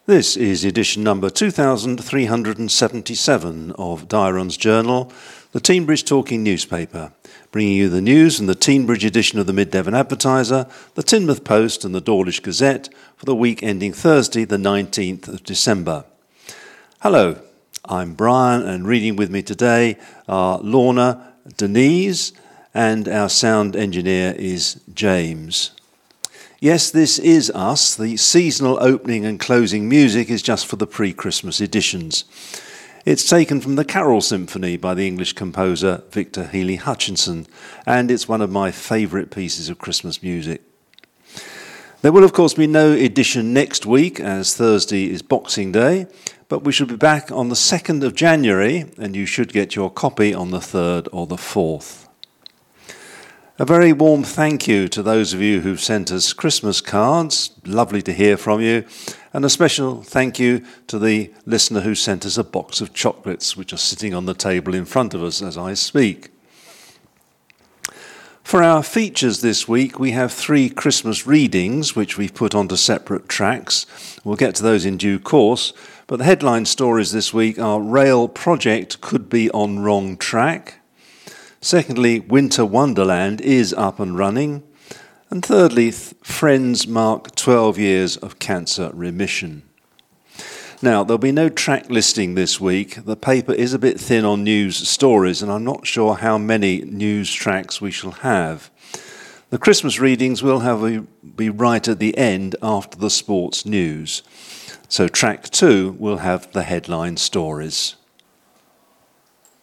This is edition number 2377 of Dairon's Journal, the Teignbridge Talking newspaper, bringing you the news from the Teignbridge edition of the Mid-Devon Advertiser, the Teignmouth Post and the Dawlish Gazette for the week ending Thursday, the 19th of December. Hello, I'm Brian, and reading with me today are Lorna, Denise, and our sound engineer is James. Yes, this is us. The seasonal opening and closing music is just for the pre-Christmas editions. It's taken from the Carol Symphony by the English composer Victor Healy Hutchinson, and it's one of my favourite pieces of Christmas music. There will, of course, be no edition next week, as Thursday is Boxing Day, but we shall be back on the 2nd of January, and you should get your copy on the 3rd or the 4th. A very warm thank you to those of you who've sent us Christmas cards. Lovely to hear from you. And a special thank you to the listener who sent us a box of chocolates, which are sitting on the table in front of us as I speak. For our features this week, we have 3 Christmas readings, which we've put onto separate tracks. We'll get to those in due course. But the headline stories this week are Rail Project Could Be on Wrong Track. Secondly, Winter Wonderland is up and running. And thirdly, Friends mark 12 years of cancer remission. Now, there'll be no track listing this week. The paper is a bit thin on news stories, and I'm not sure how many news tracks we shall have. The Christmas readings will be right at the end after the sports news. So track 2 will have the headline stories.